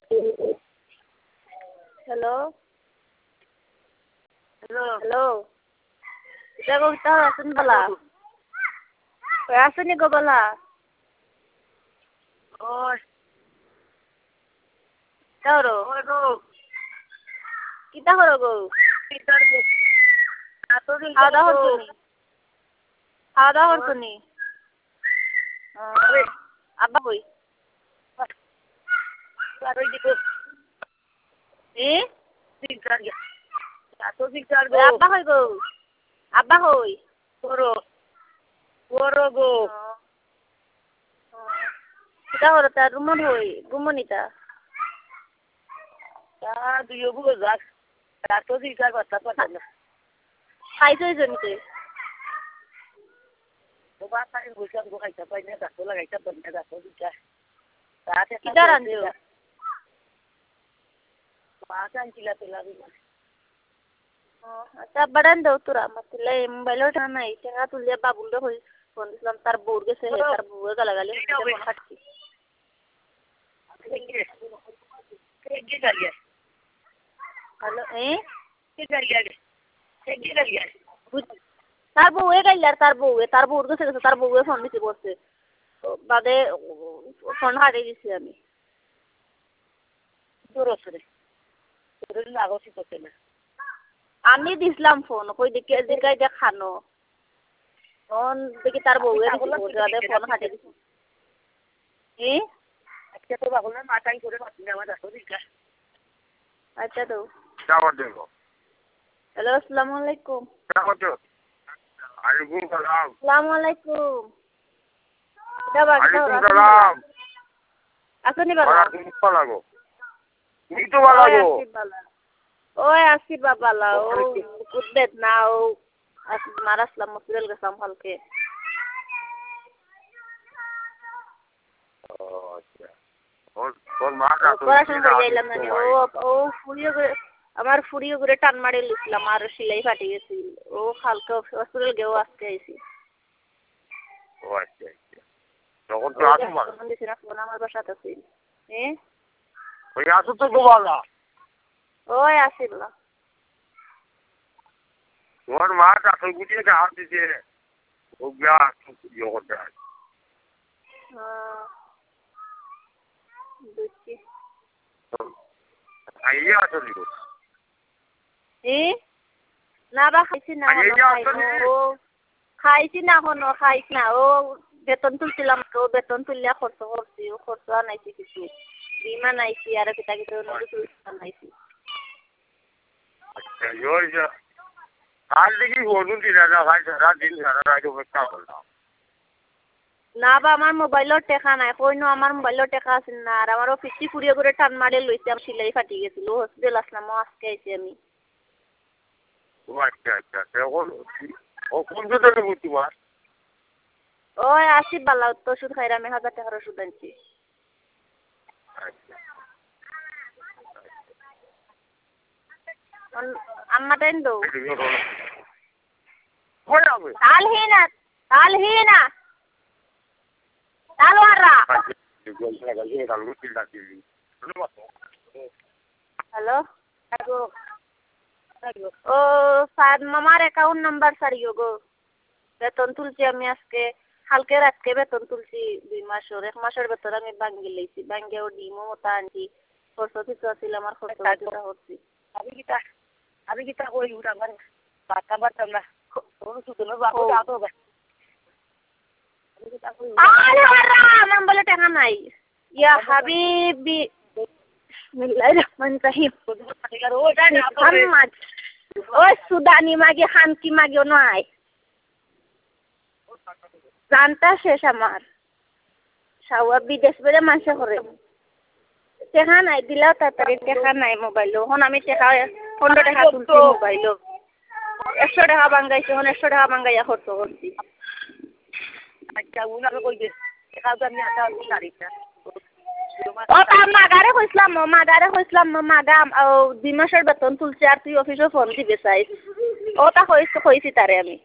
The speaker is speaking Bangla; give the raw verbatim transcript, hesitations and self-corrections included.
Hello? Hello? Hello? Ita ko ito, asan bala? Kaya asan niyo ko bala? Oy. Ikaw ro? Oy go. Kita ko ro go. Kita ko. Ato din ko. Hada horto ni. Hada horto ni. Ah, abba koi. Aroy dito. Eh? Sigrar ya. Ato sigrar go. Abba koi go. Abba koi. Koro. Koro go. Kita koro ta rumon hoi. Gumonita. Ta duyo go zak. Ato sigrar basta patana. খাইছো জমিতে ও বাতা এই বসে গো খাইতা পাই না গাছ লাগাইতা বন্ধ গাছ দিতা তাতে কিদার আনছো বাতা আনছিলা তেলা দিলা ও আচ্ছা বড়ান দাও তোরা মতলে মোবাইল ওঠা নাই টেকা তুলিয়া বাবুল হই ফোন দিলাম তার বউর গেছে হে তার বউ গালাগালি ফোন কাটছি কে কে গালিয়া হ্যালো এ কে গালিয়া তার বউ এ গাইলার তার বউ তার বউর কাছে গেছে তার বউ ফোন দিতে বসছে বাদে ফোন হারিয়ে দিছি আমি আমি দিছিলাম ফোন কই দেখে জিগাই দেখানো ফোন দেখি তার বউ এ বাদে ফোন হারিয়ে দিছি এ আচ্ছা তো বাবুল না মাটাই করে পাচ্ছি আমার দেখো দিকা আচ্ছা তো যাও দেখো Halo, assalamualaikum. Assalamualaikum. Waalaikumsalam. Assalamualaikum. Udah bang, Waalaikumsalam. Aku nih bala. Waalaikumsalam. Itu bala go. Oh, asih babala. Oh, kudbet now. As maras la musbil ke samhal ke. Oh, acha. और और मार का तो পড়াশোনা করে যাইলাম না ও ও ফুরিয়ে করে আমার ফুরিয়ে করে টান মারে লিখলাম আর সেলাই ফাটে গেছে ও হালকা হসপিটাল গেও আজকে আইছি ও আচ্ছা আচ্ছা তখন তো আসো মার দিছি না ফোন আমার বাসাতে আছে এ ওই আসো তো গোবালা ওই আসিল তোমার মা কাছে গুটিয়ে হাত দিছে ও গিয়া ইয়ে করতে হ্যাঁ দেখি আইয়া আসো লিখো এ না বা খাইছি না ও খাইছি না হনো খাইছি না ও বেতন তুলছিলাম তো বেতন তুললে খরচ করছি ও খরচ আনাইছি কিছু বিমা নাইছি আর কিতা কিছু আনাইছি আচ্ছা ওই যে কাল দেখি বলুন দিন না ভাই সারা দিন সারা রাত অপেক্ষা করলাম না বা আমার মোবাইলের টেকা নাই কইনো আমার মোবাইলের টেকা আছে না আর আমার অফিসটি ফুরিয়ে করে টান মারে লইছে আমি সেলাই ফাটি গেছিল হসপিটাল আসলাম আজকে আইছি আমি ও আচ্ছা আচ্ছা এখন ও কোন জায়গায় ভর্তি তোমার ওই আসি বালা তো ওষুধ খাইরা আমি হাজার টাকার ওষুধ আনছি আম্মা টাইম দাও তালহিনা তালহিনা তালওয়ারা হ্যালো ও সাদ মামার অ্যাকাউন্ট নাম্বার সারিও গো বেতন তুলছি আমি আজকে কালকে রাতকে বেতন তুলছি দুই মাসের এক মাসের বেতন আমি বাঙ্গি লইছি বাঙ্গি ও ডিমো মতো আনছি খরচ কিছু আছিল আমার খরচ কিছুটা করছি আমি কিতা আমি কিতা কই উঠা আমার বাচ্চা বাচ্চা না কোনো সুতনো বাবু যাও তো আমার বলে টাকা নাই ইয়া হাবিবি বিসমিল্লাহির রহমানির রহিম ওই সুদানি মাগি খানকি মাগিও নাই জানতা শেষ আমার সাওয়া বিদেশ বেড়ে মানুষে করে টেকা নাই দিলাও তাড়াতাড়ি টেকা নাই মোবাইলও এখন আমি টেকা পনেরো টাকা তুলছি মোবাইলও একশো টাকা বাঙ্গাইছি এখন একশো টাকা বাঙ্গাইয়া খরচ করছি আচ্ছা উনাকে কই দে টেকা তো আমি আটা গাড়িটা ও তার মাগারে কইছিলাম মাগারে কইছিলাম মাগা দুই মাসের বেতন তুলছি আর তুই অফিসে ফোন দিবে চাই ও তা কইছি কইছি তারে আমি